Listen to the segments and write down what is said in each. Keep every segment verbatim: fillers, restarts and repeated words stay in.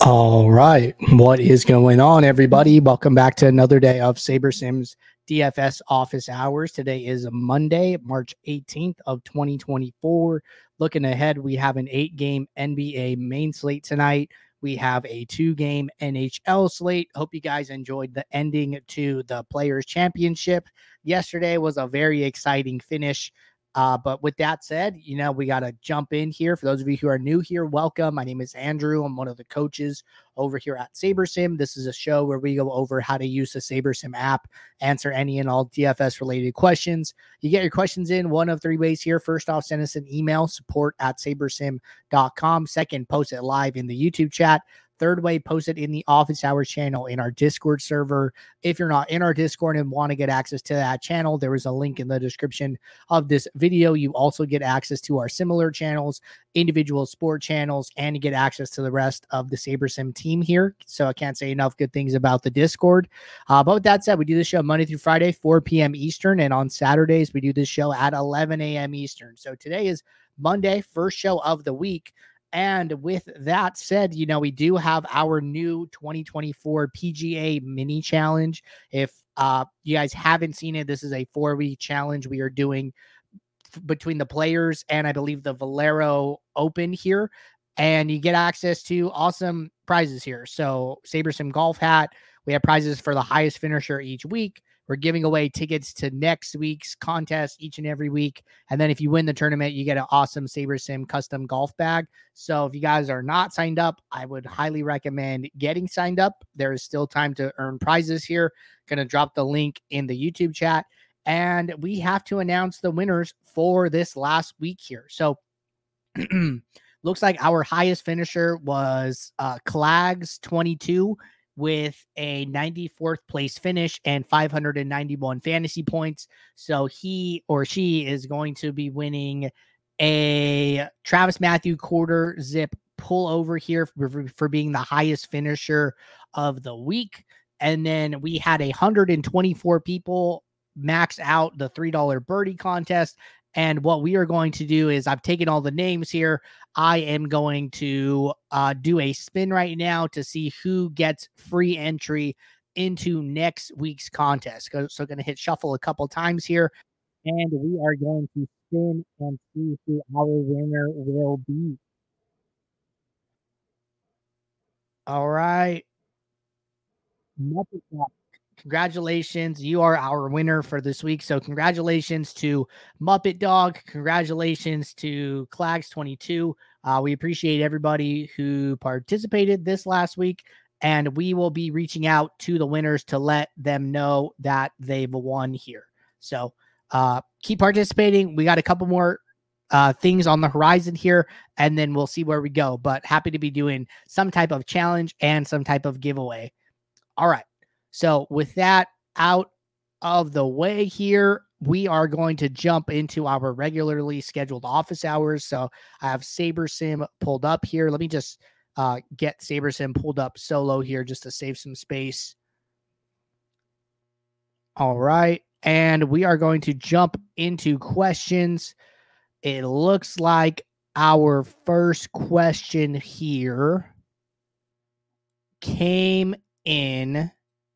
All right. What is going on, everybody? Welcome back to another day of SaberSims D F S office hours. Today is Monday, March eighteenth of twenty twenty-four. Looking ahead, we have an eight-game N B A main slate tonight. We have a two-game N H L slate. Hope you guys enjoyed the ending to the Players' Championship. Yesterday was a very exciting finish. Uh, but with that said, you know, we got to jump in here. For those of you who are new here, welcome. My name is Andrew. I'm one of the coaches over here at SaberSim. This is a show where we go over how to use the SaberSim app, answer any and all D F S related questions. You get your questions in one of three ways here. First off, send us an email, support at sabersim dot com. Second, post it live in the YouTube chat. Third way, post it in the office hours channel in our Discord server. If you're not in our Discord and want to get access to that channel, there is a link in the description of this video. You also get access to our similar channels, individual sport channels, and you get access to the rest of the SaberSim team here. So I can't say enough good things about the Discord. Uh, but with that said, we do this show Monday through Friday, four p.m. Eastern, and on Saturdays, we do this show at eleven a.m. Eastern. So today is Monday, first show of the week. And with that said, you know, we do have our new twenty twenty-four P G A mini challenge. If uh, you guys haven't seen it, this is a four-week challenge we are doing f- between the players and I believe the Valero Open here. And you get access to awesome prizes here. So SaberSim golf hat. We have prizes for the highest finisher each week. We're giving away tickets to next week's contest each and every week. And then if you win the tournament, you get an awesome SaberSim custom golf bag. So if you guys are not signed up, I would highly recommend getting signed up. There is still time to earn prizes here. Going to drop the link in the YouTube chat. And we have to announce the winners for this last week here. So looks like our highest finisher was uh, Clags twenty-two. With a ninety-fourth place finish and five hundred ninety-one fantasy points. So he or she is going to be winning a Travis Matthew quarter zip pull over here for, for being the highest finisher of the week. And then we had one hundred twenty-four people max out the three dollar birdie contest. And what we are going to do is I've taken all the names here. I am going to uh, do a spin right now to see who gets free entry into next week's contest. So going to hit shuffle a couple times here. And we are going to spin and see who our winner will be. All right. Muppet Dog. Congratulations. You are our winner for this week. So congratulations to Muppet Dog. Congratulations to Clags twenty-two. Uh, we appreciate everybody who participated this last week. And we will be reaching out to the winners to let them know that they've won here. So uh, keep participating. We got a couple more uh, things on the horizon here, and then we'll see where we go. But happy to be doing some type of challenge and some type of giveaway. All right. So with that out of the way here, we are going to jump into our regularly scheduled office hours. So I have SaberSim pulled up here. Let me just uh, get SaberSim pulled up solo here just to save some space. All right. And we are going to jump into questions. It looks like our first question here came in,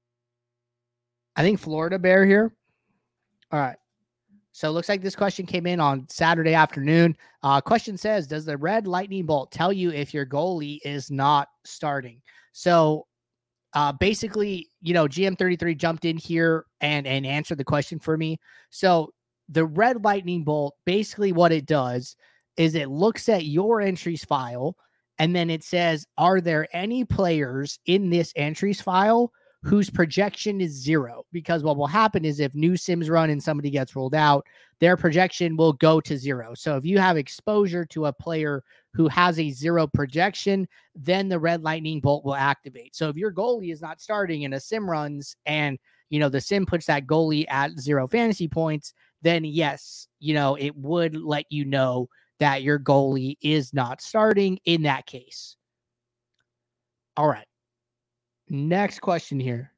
I think, Florida Bear here. All right. So it looks like this question came in on Saturday afternoon. Uh, question says, does the red lightning bolt tell you if your goalie is not starting? So uh, basically, you know, G M thirty-three jumped in here and, and answered the question for me. So the red lightning bolt, basically what it does is it looks at your entries file, and then it says, are there any players in this entries file whose projection is zero? Because what will happen is if new sims run and somebody gets rolled out, their projection will go to zero. So if you have exposure to a player who has a zero projection, then the red lightning bolt will activate. So if your goalie is not starting and a sim runs and, you know, the sim puts that goalie at zero fantasy points, then yes, you know, it would let you know that your goalie is not starting in that case. All right. Next question here.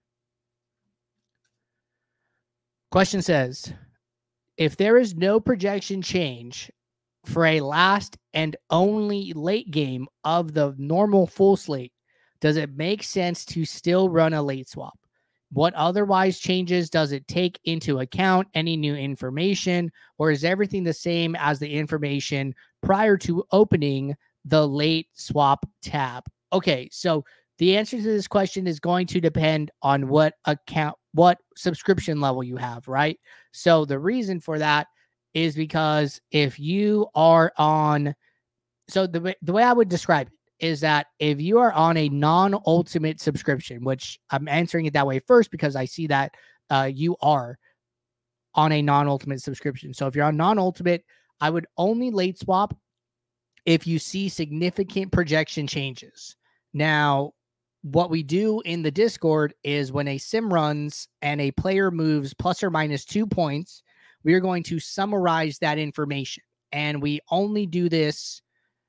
Question says, if there is no projection change for a last and only late game of the normal full slate, does it make sense to still run a late swap? What otherwise changes does it take into account? Any new information, or is everything the same as the information prior to opening the late swap tab? Okay, so the answer to this question is going to depend on what account, what subscription level you have, right? So the reason for that is because if you are on, so the, the way I would describe it is that if you are on a non-ultimate subscription, which I'm answering it that way first because I see that uh, you are on a non-ultimate subscription. So if you're on non-ultimate, I would only late swap if you see significant projection changes. Now, what we do in the Discord is when a sim runs and a player moves plus or minus two points, we are going to summarize that information. And we only do this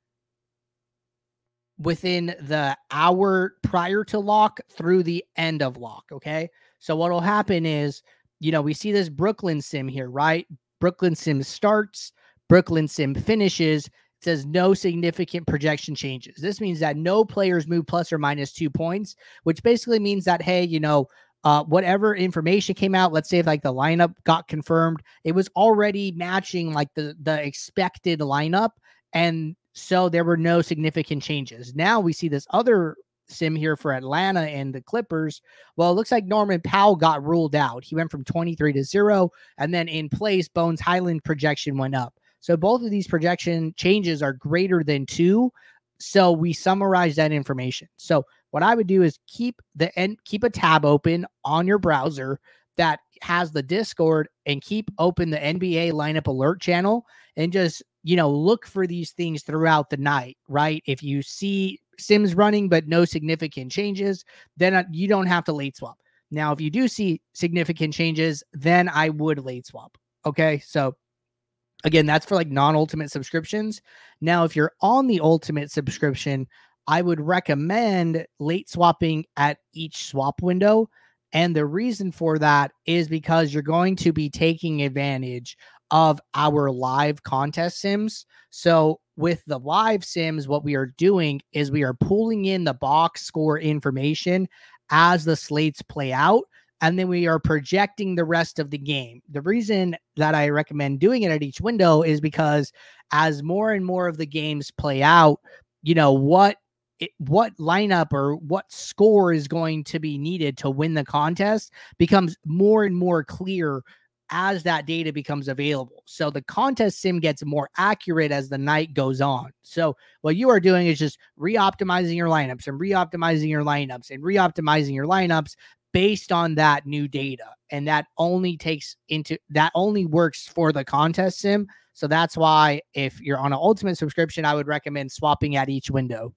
within the hour prior to lock through the end of lock. Okay. So what will happen is, you know, we see this Brooklyn sim here, right? Brooklyn sim starts, Brooklyn sim finishes. It says no significant projection changes. This means that no players move plus or minus two points, which basically means that, hey, you know, uh, whatever information came out, let's say if like the lineup got confirmed, it was already matching like the, the expected lineup. And so there were no significant changes. Now we see this other sim here for Atlanta and the Clippers. Well, it looks like Norman Powell got ruled out. He went from twenty-three to zero. And then in place, Bones Highland projection went up. So both of these projection changes are greater than two. So we summarize that information. So what I would do is keep the end, keep a tab open on your browser that has the Discord and keep open the N B A lineup alert channel and just, you know, look for these things throughout the night, right? If you see sims running, but no significant changes, then you don't have to late swap. Now, if you do see significant changes, then I would late swap. Okay. So again, that's for like non-ultimate subscriptions. Now, if you're on the ultimate subscription, I would recommend late swapping at each swap window. And the reason for that is because you're going to be taking advantage of our live contest sims. So with the live sims, what we are doing is we are pulling in the box score information as the slates play out, and then we are projecting the rest of the game. The reason that I recommend doing it at each window is because as more and more of the games play out, you know, what It, what lineup or what score is going to be needed to win the contest becomes more and more clear as that data becomes available. So the contest sim gets more accurate as the night goes on. So what you are doing is just re-optimizing your lineups and re-optimizing your lineups and re-optimizing your lineups based on that new data. And that only takes into, that only works for the contest sim. So that's why if you're on an ultimate subscription, I would recommend swapping at each window.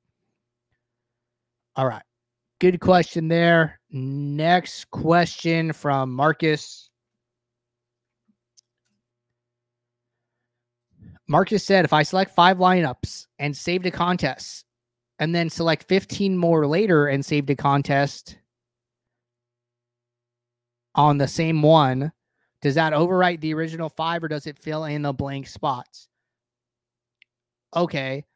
All right. Good question there. Next question from Marcus. Marcus said, if I select five lineups and saved a contest and then select fifteen more later and saved a contest on the same one, does that overwrite the original five or does it fill in the blank spots? Okay.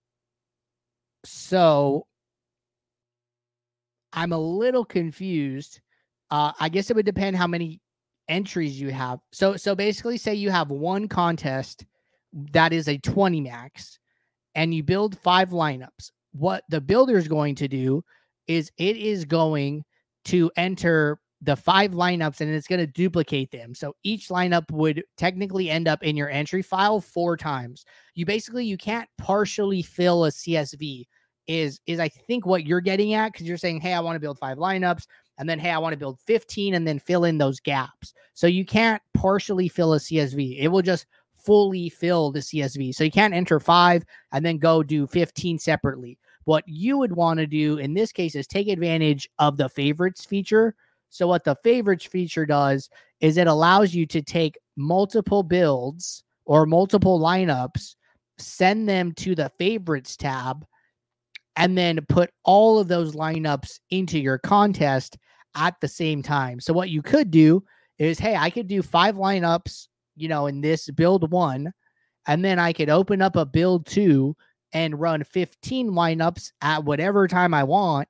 So I'm a little confused. Uh, I guess it would depend how many entries you have. So, so basically say you have one contest that is a twenty max and you build five lineups. What the builder is going to do is it is going to enter the five lineups and it's going to duplicate them. So each lineup would technically end up in your entry file four times. You basically, you can't partially fill a C S V is, is I think what you're getting at. Cause you're saying, hey, I want to build five lineups and then, hey, I want to build fifteen and then fill in those gaps. So you can't partially fill a C S V. It will just fully fill the C S V. So you can't enter five and then go do fifteen separately. What you would want to do in this case is take advantage of the favorites feature. So what the favorites feature does is it allows you to take multiple builds or multiple lineups, send them to the favorites tab, and then put all of those lineups into your contest at the same time. So what you could do is, hey, I could do five lineups, you know, in this build one, and then I could open up a build two and run fifteen lineups at whatever time I want.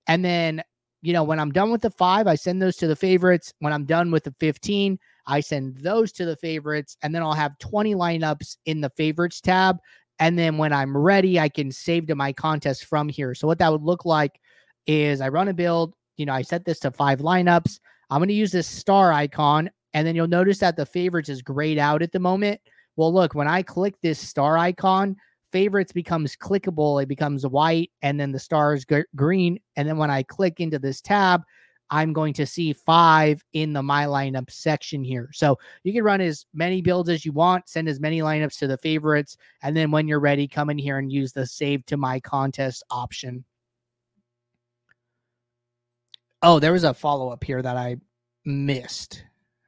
And then, you know, when I'm done with the five, I send those to the favorites. When I'm done with the fifteen, I send those to the favorites. And then I'll have twenty lineups in the favorites tab. And then when I'm ready, I can save to my contest from here. So what that would look like is I run a build. You know, I set this to five lineups. I'm going to use this star icon. And then you'll notice that the favorites is grayed out at the moment. Well, look, when I click this star icon, favorites becomes clickable. It becomes white, and then the star is g- green. And then when I click into this tab, I'm going to see five in the My Lineup section here. So you can run as many builds as you want, send as many lineups to the favorites, and then when you're ready, come in here and use the Save to My Contest option. Oh, there was a follow-up here that I missed.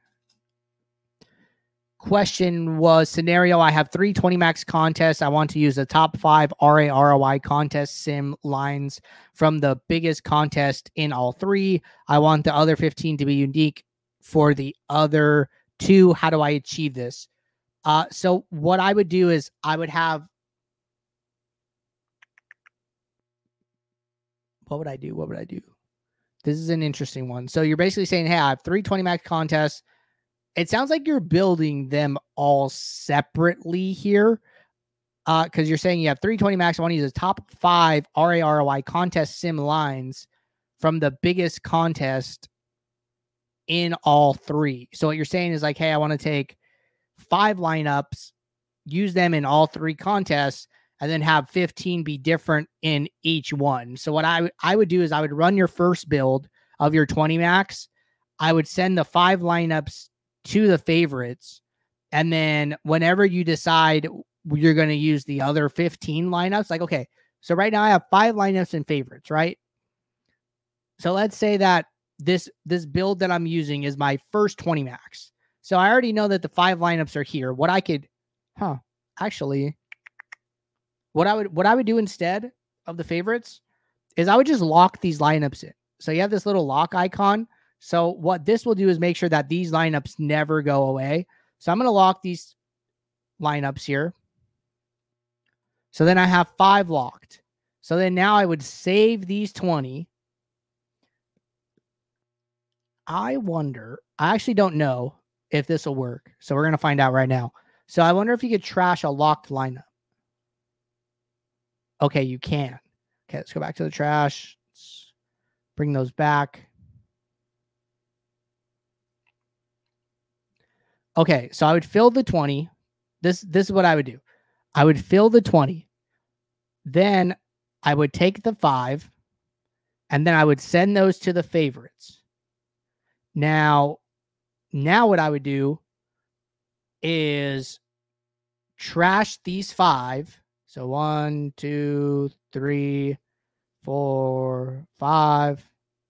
Question was scenario. I have three twenty max contests. I want to use the top five R A R O I contest sim lines from the biggest contest in all three. I want the other fifteen to be unique for the other two. How do I achieve this? Uh, so what I would do is I would have, what would I do? What would I do? This is an interesting one. So you're basically saying, hey, I have three twenty max contests. It sounds like you're building them all separately here because uh, you're saying you have three twenty max. I want to use the top five R A R O I contest sim lines from the biggest contest in all three. So what you're saying is like, hey, I want to take five lineups, use them in all three contests, and then have fifteen be different in each one. So what I, I would do is I would run your first build of your twenty max. I would send the five lineups to the favorites. And then whenever you decide you're going to use the other fifteen lineups, like, okay, so right now I have five lineups in favorites, right? So let's say that this, this build that I'm using is my first twenty max. So I already know that the five lineups are here. What I could, huh, actually, what I would, what I would do instead of the favorites is I would just lock these lineups in. So you have this little lock icon. So what this will do is make sure that these lineups never go away. So I'm going to lock these lineups here. So then I have five locked. So then now I would save these twenty. I wonder, I actually don't know if this will work. So we're going to find out right now. So I wonder if you could trash a locked lineup. Okay, you can. Okay, let's go back to the trash. Let's bring those back. Okay, so I would fill the twenty. This, this is what I would do. I would fill the twenty. Then I would take the five, and then I would send those to the favorites. Now, now what I would do is trash these five. So one, two, three, four, five.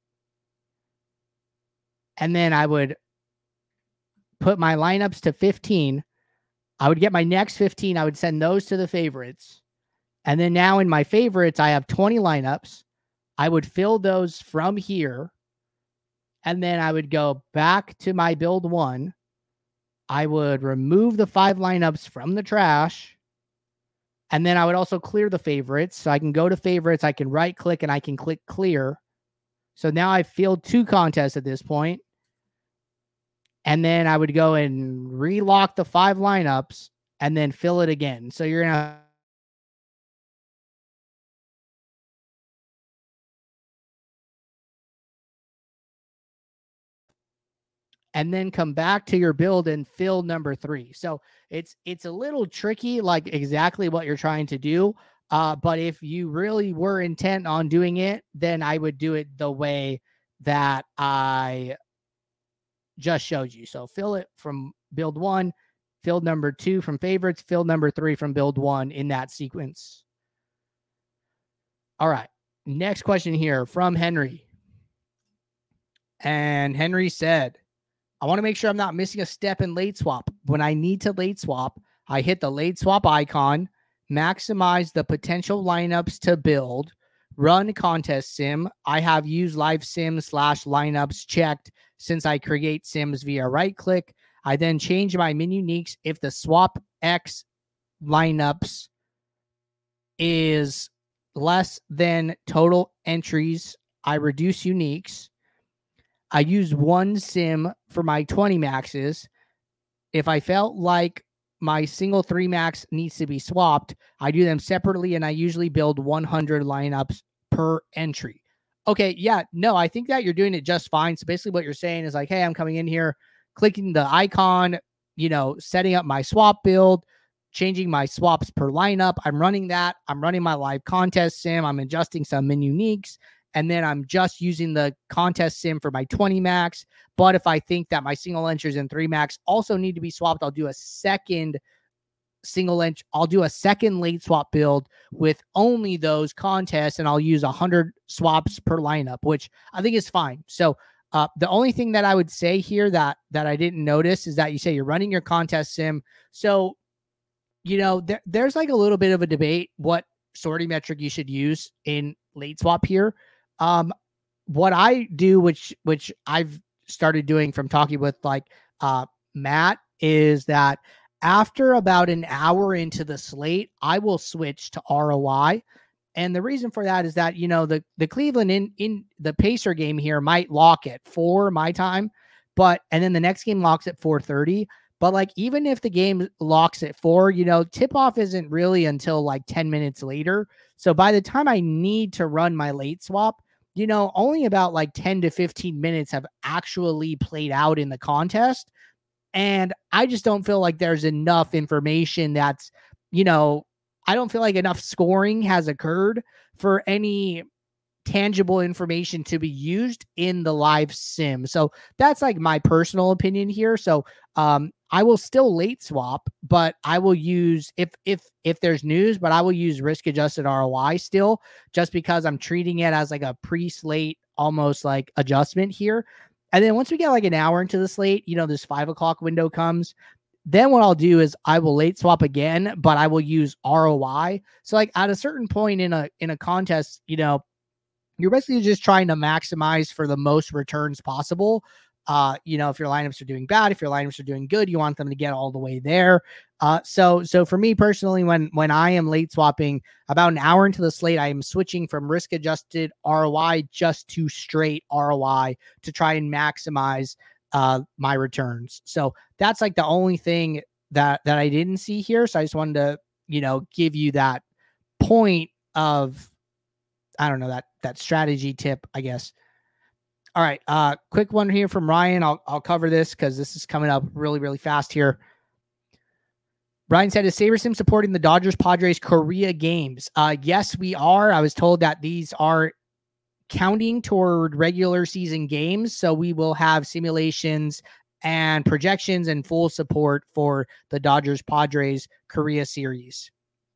And then I would put my lineups to fifteen. I would get my next fifteen. I would send those to the favorites. And then now in my favorites, I have twenty lineups. I would fill those from here. And then I would go back to my build one. I would remove the five lineups from the trash. And then I would also clear the favorites. So I can go to favorites. I can right click and I can click clear. So now I've filled two contests at this point. And then I would go and relock the five lineups and then fill it again. So you're going to and then come back to your build and fill number three. So it's it's a little tricky, like exactly what you're trying to do. Uh, but if you really were intent on doing it, then I would do it the way that I just showed you. So fill it from build one, fill number two from favorites, fill number three from build one in that sequence. All right. Next question here from Henry. And Henry said, I want to make sure I'm not missing a step in late swap. When I need to late swap, I hit the late swap icon, maximize the potential lineups to build, run contest sim. I have used live sim slash lineups checked since I create sims via right click. I then change my min uniques if the swap X lineups is less than total entries. I reduce uniques. I use one sim for my twenty maxes. If I felt like my single three max needs to be swapped, I do them separately, and I usually build one hundred lineups per entry. Okay, yeah, no, I think that you're doing it just fine. So basically what you're saying is like, hey, I'm coming in here, clicking the icon, you know, setting up my swap build, changing my swaps per lineup. I'm running that. I'm running my live contest sim. I'm adjusting some min uniques. And then I'm just using the contest sim for my twenty max. But if I think that my single entries and three max also need to be swapped, I'll do a second single inch. I'll do a second late swap build with only those contests, and I'll use one hundred swaps per lineup, which I think is fine. So uh, the only thing that I would say here that that I didn't notice is that you say you're running your contest sim. So, you know, there, there's like a little bit of a debate what sorting metric you should use in late swap here. Um, what I do, which which I've started doing from talking with like uh, Matt, is that after about an hour into the slate, I will switch to R O I. And the reason for that is that, you know, the, the Cleveland in, in the Pacer game here might lock at four my time, but, and then the next game locks at four thirty. But like, even if the game locks at four, you know, tip off isn't really until like ten minutes later. So by the time I need to run my late swap, you know, only about like ten to fifteen minutes have actually played out in the contest. And I just don't feel like there's enough information that's, you know, I don't feel like enough scoring has occurred for any tangible information to be used in the live sim. So that's like my personal opinion here. So um, I will still late swap, but I will use if if if there's news, but I will use risk adjusted R O I still, just because I'm treating it as like a pre-slate almost like adjustment here. And then once we get like an hour into the slate, you know, this five o'clock window comes. Then what I'll do is I will late swap again, but I will use R O I. So like at a certain point in a in a contest, you know, you're basically just trying to maximize for the most returns possible. Uh, you know, if your lineups are doing bad, if your lineups are doing good, you want them to get all the way there. Uh, so, so for me personally, when, when I am late swapping about an hour into the slate, I am switching from risk adjusted R O I just to straight R O I to try and maximize uh, my returns. So that's like the only thing that, that I didn't see here. So I just wanted to, you know, give you that point of, I don't know, that, that strategy tip, I guess. All right. Uh, quick one here from Ryan. I'll, I'll cover this because this is coming up really, really fast here. Brian said, is SaberSim supporting the Dodgers Padres Korea games? Uh, yes, we are. I was told that these are counting toward regular season games. So we will have simulations and projections and full support for the Dodgers Padres Korea series.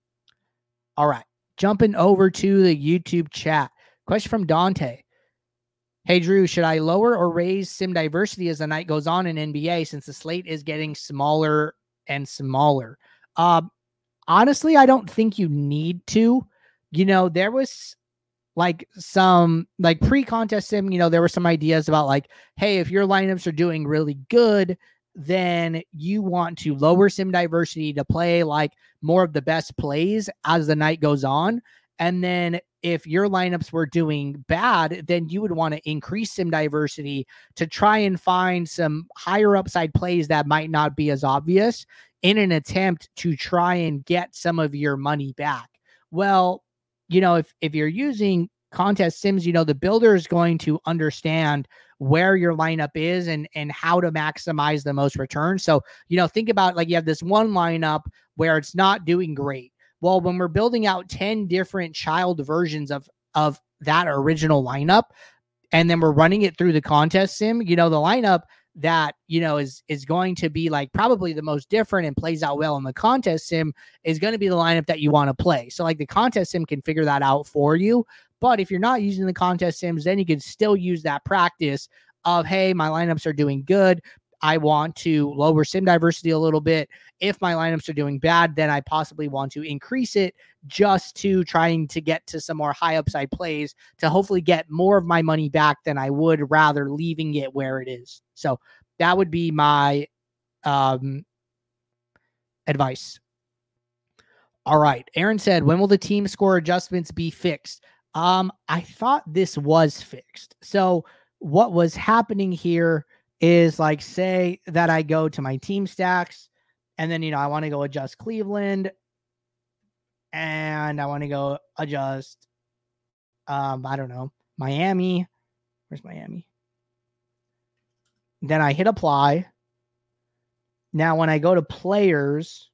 All right. Jumping over to the YouTube chat. Question from Dante. Hey, Drew, should I lower or raise sim diversity as the night goes on in N B A since the slate is getting smaller and smaller? Uh, honestly, I don't think you need to. You know, there was like some like pre-contest sim, you know, there were some ideas about like, hey, if your lineups are doing really good, then you want to lower sim diversity to play like more of the best plays as the night goes on. And then if your lineups were doing bad, then you would want to increase sim diversity to try and find some higher upside plays that might not be as obvious in an attempt to try and get some of your money back. Well, you know, if, if you're using contest sims, you know, the builder is going to understand where your lineup is and, and how to maximize the most return. So, you know, think about like you have this one lineup where it's not doing great. Well, when we're building out ten different child versions of, of that original lineup, and then we're running it through the contest sim, you know, the lineup that, you know, is, is going to be like probably the most different and plays out well in the contest sim is going to be the lineup that you want to play. So like the contest sim can figure that out for you. But if you're not using the contest sims, then you can still use that practice of, hey, my lineups are doing good. I want to lower sim diversity a little bit. If my lineups are doing bad, then I possibly want to increase it just to trying to get to some more high upside plays to hopefully get more of my money back than I would rather leaving it where it is. So that would be my um, advice. All right. Aaron said, when will the team score adjustments be fixed? Um, I thought this was fixed. So what was happening here is like, say that I go to my team stacks and then, you know, I want to go adjust Cleveland and I want to go adjust, um, I don't know, Miami. Where's Miami? Then I hit apply. Now, when I go to players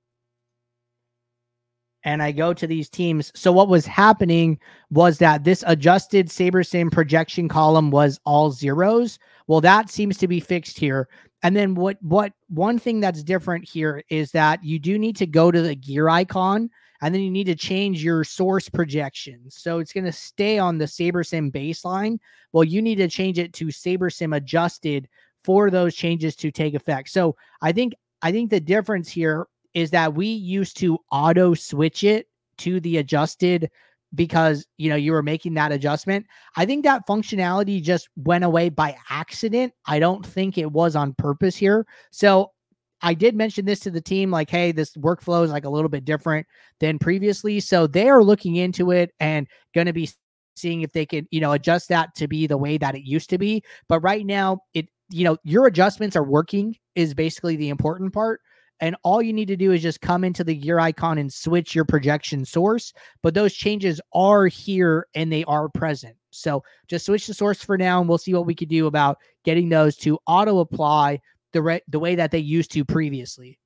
and I go to these teams, so what was happening was that this adjusted SaberSim projection column was all zeros. Well, that seems to be fixed here. And then what, what one thing that's different here is that you do need to go to the gear icon and then you need to change your source projections. So it's going to stay on the SaberSim baseline. Well, you need to change it to SaberSim adjusted for those changes to take effect. So I think, I think the difference here is that we used to auto switch it to the adjusted because, you know, you were making that adjustment. I think that functionality just went away by accident. I don't think it was on purpose here. So I did mention this to the team, like, hey, this workflow is like a little bit different than previously. So they are looking into it and going to be seeing if they can, you know, adjust that to be the way that it used to be. But right now, it, you know, your adjustments are working is basically the important part. And all you need to do is just come into the gear icon and switch your projection source. But those changes are here and they are present. So just switch the source for now, and we'll see what we could do about getting those to auto apply the, re- the way that they used to previously.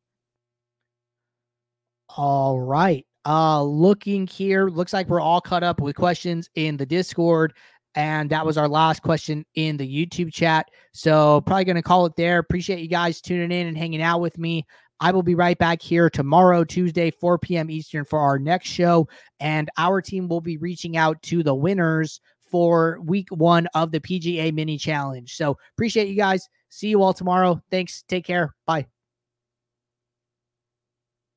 All right. Uh, looking here, looks like we're all caught up with questions in the Discord. And that was our last question in the YouTube chat. So probably going to call it there. Appreciate you guys tuning in and hanging out with me. I will be right back here tomorrow, Tuesday, four p.m. Eastern for our next show. And our team will be reaching out to the winners for week one of the P G A mini challenge. So appreciate you guys. See you all tomorrow. Thanks. Take care. Bye.